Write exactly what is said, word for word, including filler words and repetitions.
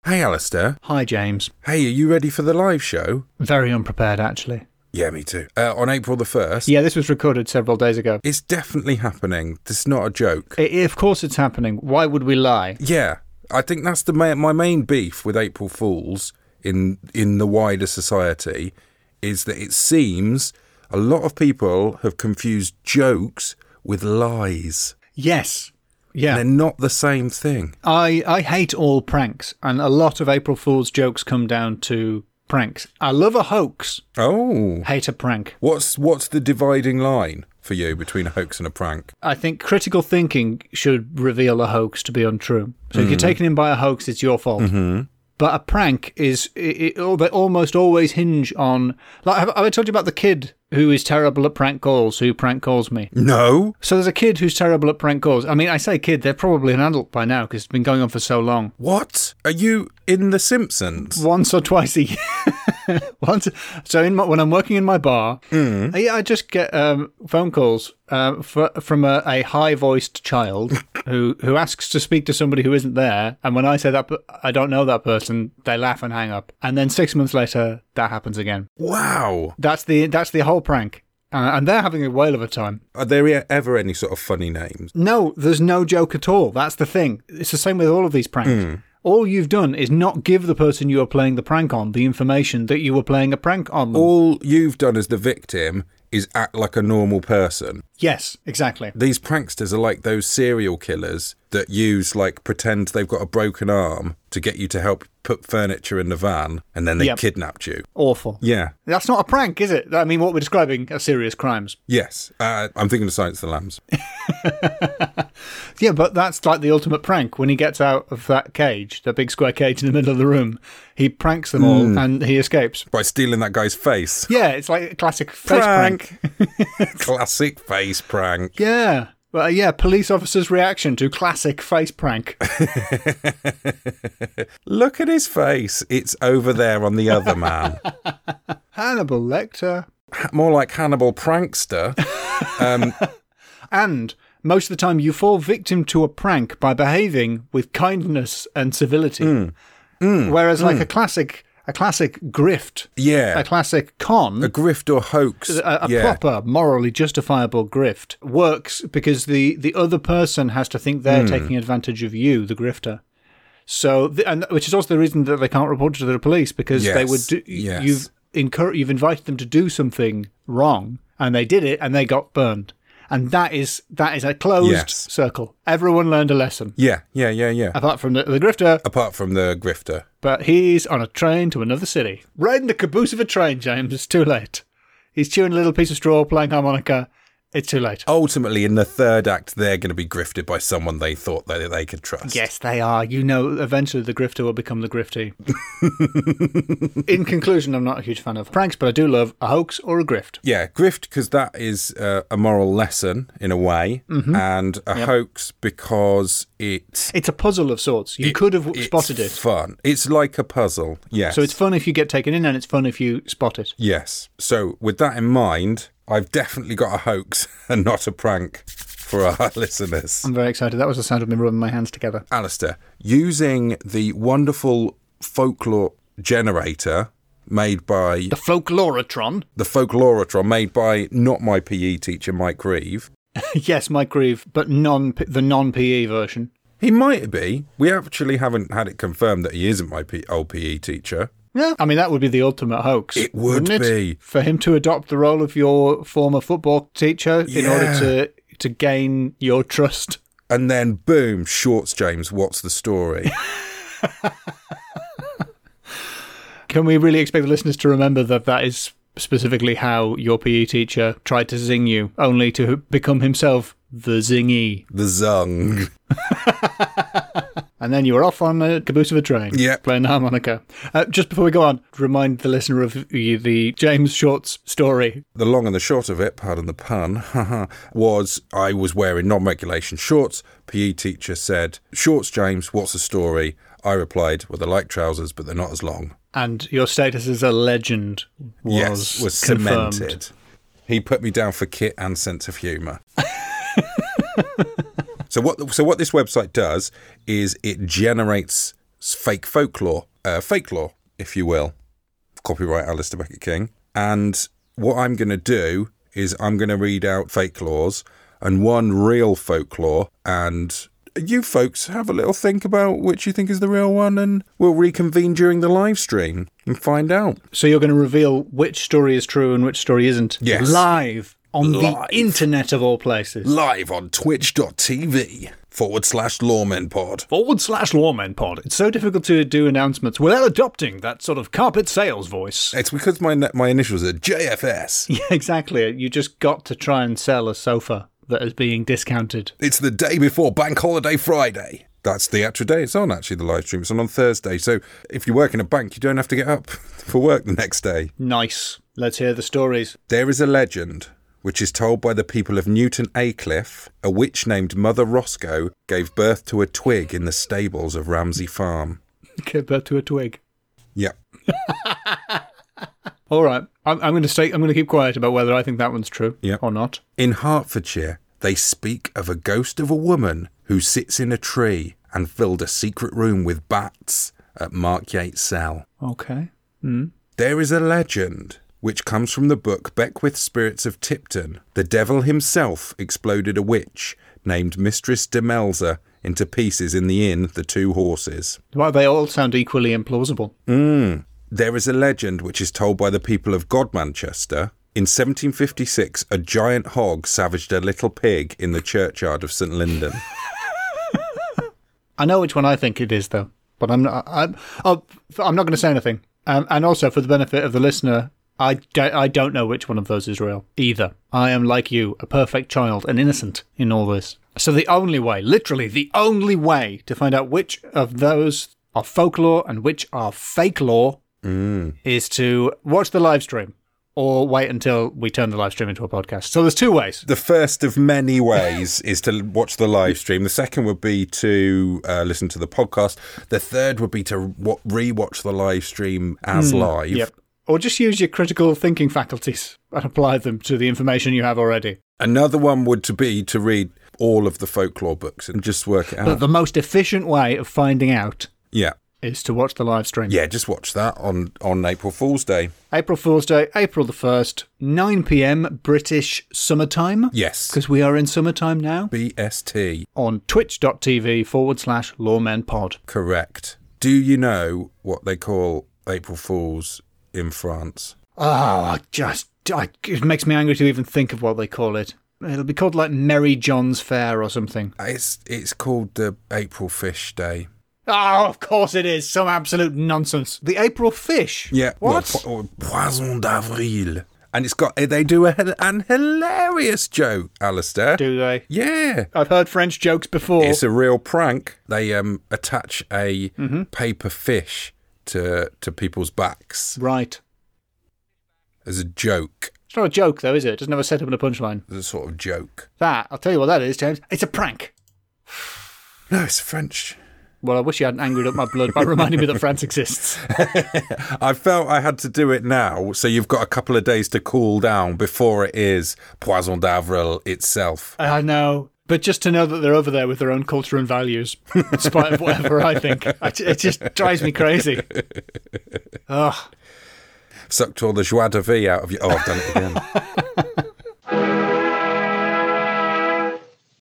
Hey, Alistair. Hi, James. Hey, are you ready for the live show? Very unprepared, actually. Yeah, me too. Uh, on April the first. Yeah, this was recorded several days ago. It's definitely happening. This is not a joke. It, of course it's happening. Why would we lie? Yeah, I think that's the ma- my main beef with April Fools in in the wider society is that it seems a lot of people have confused jokes with lies. Yes. Yeah. They're not the same thing. I, I hate all pranks, and a lot of April Fool's jokes come down to pranks. I love a hoax. Oh. Hate a prank. What's what's the dividing line for you between a hoax and a prank? I think critical thinking should reveal a hoax to be untrue. So mm. if you're taken in by a hoax, it's your fault. Mm-hmm. But a prank is, it, it, they almost always hinge on, like, have, have I told you about the kid who is terrible at prank calls, who prank calls me? No. So there's a kid who's terrible at prank calls. I mean, I say kid, they're probably an adult by now because it's been going on for so long. What? Are you in The Simpsons? Once or twice a year. Once, so in my, when I'm working in my bar, mm. I, I just get um, phone calls uh, for, from a, a high-voiced child who, who asks to speak to somebody who isn't there. And when I say that I don't know that person, they laugh and hang up. And then six months later, that happens again. Wow. That's the that's the whole prank. Uh, and they're having a whale of a time. Are there ever any sort of funny names? No, there's no joke at all. That's the thing. It's the same with all of these pranks. Mm. All you've done is not give the person you are playing the prank on the information that you were playing a prank on them. All you've done as the victim is act like a normal person. Yes, exactly. These pranksters are like those serial killers that use, like, pretend they've got a broken arm to get you to help put furniture in the van, and then they yep. kidnapped you. Awful. Yeah. That's not a prank, is it? I mean, what we're describing are serious crimes. Yes. Uh, I'm thinking of Silence of the Lambs. Yeah, but that's like the ultimate prank. When he gets out of that cage, that big square cage in the middle of the room, he pranks them all mm. and he escapes. By stealing that guy's face. Yeah, it's like a classic face prank. prank. Classic face prank. Yeah. Well, yeah, police officer's reaction to classic face prank. Look at his face. It's over there on the other man. Hannibal Lecter. More like Hannibal Prankster. Um, and most of the time you fall victim to a prank by behaving with kindness and civility. Mm. Mm. Whereas mm. like a classic... A classic grift. Yeah. A classic con. A grift or hoax. A, a yeah. proper, morally justifiable grift works because the, the other person has to think they're mm. taking advantage of you, the grifter. So, the, and which is also the reason that they can't report it to the police because yes. they would. Do, yes. You've incur, You've invited them to do something wrong, and they did it, and they got burned. And that is that is a closed yes. circle. Everyone learned a lesson. Yeah, yeah, yeah, yeah. Apart from the, the grifter. Apart from the grifter. But he's on a train to another city. Riding the caboose of a train, James. It's too late. He's chewing a little piece of straw, playing harmonica. It's too late. Ultimately, in the third act, they're going to be grifted by someone they thought that they could trust. Yes, they are. You know, eventually the grifter will become the griftee. In conclusion, I'm not a huge fan of pranks, but I do love a hoax or a grift. Yeah, grift because that is uh, a moral lesson in a way, mm-hmm. and a yep. hoax because it... It's a puzzle of sorts. You it, could have spotted it. It's fun. It's like a puzzle, yes. So it's fun if you get taken in, and it's fun if you spot it. Yes. So with that in mind... I've definitely got a hoax and not a prank for our listeners. I'm very excited. That was the sound of me rubbing my hands together. Alistair, using the wonderful folklore generator made by... The Folkloratron? The Folkloratron, made by not my P E teacher, Mike Reeve. Yes, Mike Reeve, but non the non-P E version. He might be. We actually haven't had it confirmed that he isn't my P- old P E teacher. Yeah, I mean, that would be the ultimate hoax. It would wouldn't be. It? For him to adopt the role of your former football teacher yeah. in order to, to gain your trust. And then, boom, Shorts James, what's the story? Can we really expect the listeners to remember that that is specifically how your P E teacher tried to zing you, only to become himself the zingy? The zung. And then you were off on a caboose of a train, yep. playing the harmonica. Uh, just before we go on, remind the listener of the, the James Shorts story. The long and the short of it, pardon the pun, was I was wearing non-regulation shorts. P E teacher said, "Shorts, James, what's the story?" I replied, "Well, they're like trousers, but they're not as long." And your status as a legend was Yes, was confirmed. cemented. He put me down for kit and sense of humour. So what so what this website does is it generates It's fake folklore, uh, fake lore, if you will. Copyright Alistair Beckett King. And what I'm going to do is I'm going to read out fake laws and one real folklore, and you folks have a little think about which you think is the real one, and we'll reconvene during the live stream and find out. So you're going to reveal which story is true and which story isn't? Yes. Live on Live. the internet of all places. Live on twitch.tv forward slash lawmenpod. Forward slash lawmen pod. It's so difficult to do announcements without adopting that sort of carpet sales voice. It's because my my initials are J F S. Yeah, exactly. You just got to try and sell a sofa that is being discounted. It's the day before Bank Holiday Friday. That's the actual day it's on, actually, the live stream. It's on on Thursday. So if you work in a bank, you don't have to get up for work the next day. Nice. Let's hear the stories. There is a legend which is told by the people of Newton Aycliffe. A witch named Mother Roscoe gave birth to a twig in the stables of Ramsey Farm. Gave birth to a twig. Yep. All right. I'm, I'm going to stay. I'm going to keep quiet about whether I think that one's true Yep. or not. In Hertfordshire, they speak of a ghost of a woman who sits in a tree and filled a secret room with bats at Mark Yates' cell. Okay. Mm. There is a legend which comes from the book Beckwith's Spirits of Tipton. The devil himself exploded a witch named Mistress de Melzer into pieces in the inn The Two Horses. Well, they all sound equally implausible. Mm. There is a legend which is told by the people of Godmanchester. In seventeen fifty-six, a giant hog savaged a little pig in the churchyard of St Linden. I know which one I think it is, though, but I'm not. I'm, I'll, I'm not going to say anything. Um, and also, for the benefit of the listener, I, do, I don't know which one of those is real either. I am like you, a perfect child, and innocent in all this. So the only way, literally the only way, to find out which of those are folklore and which are fake lore Mm. is to watch the live stream or wait until we turn the live stream into a podcast. So there's two ways. The first of many ways is to watch the live stream. The second would be to uh, listen to the podcast. The third would be to w- re-watch the live stream as Mm, live. Yep. Or just use your critical thinking faculties and apply them to the information you have already. Another one would to be to read all of the folklore books and just work it out. But the most efficient way of finding out yeah. is to watch the live stream. Yeah, just watch that on, on April Fool's Day. April Fool's Day, April the first, nine p.m. British summertime. Yes. Because we are in summertime now. B S T. On twitch.tv forward slash lawmenpod. Correct. Do you know what they call April Fools in France? Oh, I just, I, it makes me angry to even think of what they call it. It'll be called like Merry John's Fair or something. It's it's called the April Fish Day. Oh, of course it is. Some absolute nonsense. The April Fish. Yeah. What? Well, po- Poisson d'Avril. And it's got, they do a, an hilarious joke, Alistair. Do they? Yeah. I've heard French jokes before. It's a real prank. They um attach a Mm-hmm. paper fish to to people's backs Right. as a joke. It's not a joke, though, is it? It doesn't have a setup and a punchline. As a sort of joke. That, I'll tell you what that is, James. It's a prank. No, it's French. Well, I wish you hadn't angered up my blood by reminding me that France exists. I felt I had to do it now, so you've got a couple of days to cool down before it is Poisson d'Avril itself. I know. But just to know that they're over there with their own culture and values, in spite of whatever I think, it just drives me crazy. Ugh. Sucked all the joie de vie out of you. Oh, I've done it again.